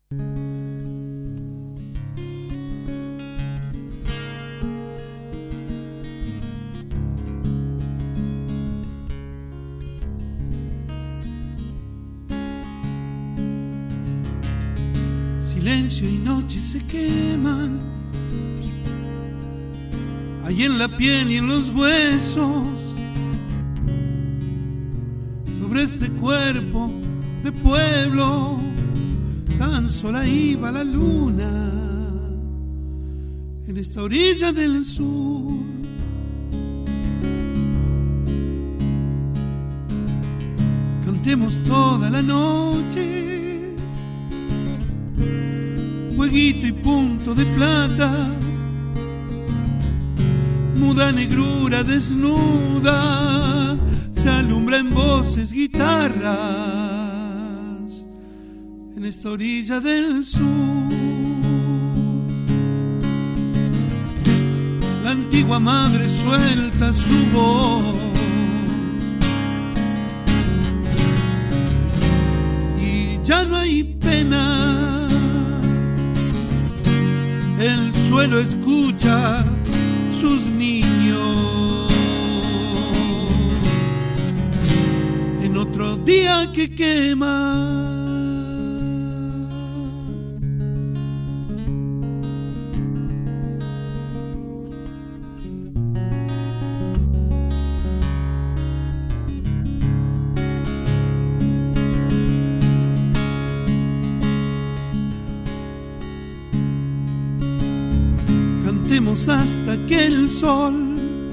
Silencio y noche se queman, ahí en la piel y en los huesos, sobre este cuerpo de pueblo, tan sola iba la luna, en esta orilla del sur. Cantemos toda la noche, fueguito y punto de plata, muda negrura desnuda, se alumbra en voces, guitarras, en esta orilla del sur. La antigua madre suelta su voz y ya no hay pena. El suelo escucha sus niños en otro día que quema. Cantemos hasta que el sol,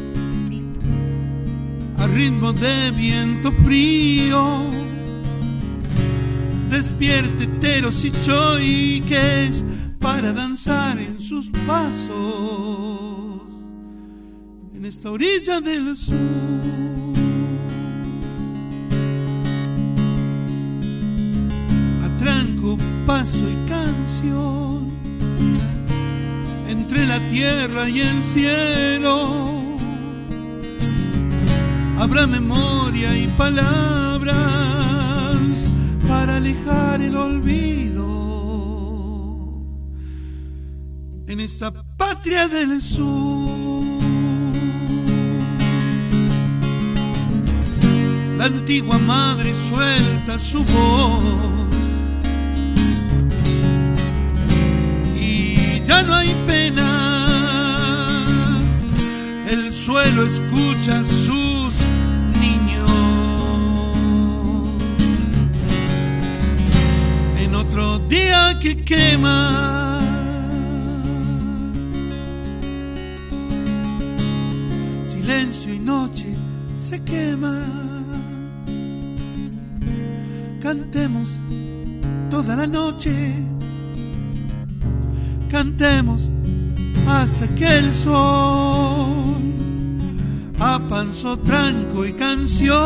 a ritmo de viento frío, despierte teros y choiques para danzar en sus pasos, en esta orilla del sur. Atranco, paso y canción, entre la tierra y el cielo, habrá memoria y palabras para alejar el olvido, en esta patria del sur. La antigua madre suelta su voz y ya no hay pena. El suelo escucha sus niños en otro día que quema. Silencio y noche se quema. Cantemos toda la noche, cantemos hasta que el sol, a panzo, tranco y canción,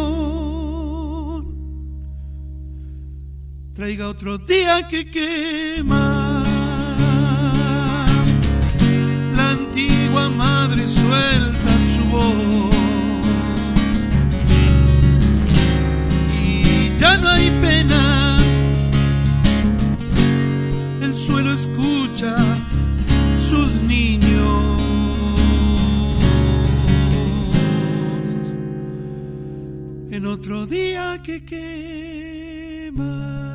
traiga otro día que quema. La antigua madre suelta su voz y ya no hay pena. El suelo escucha sus niños en otro día que quema.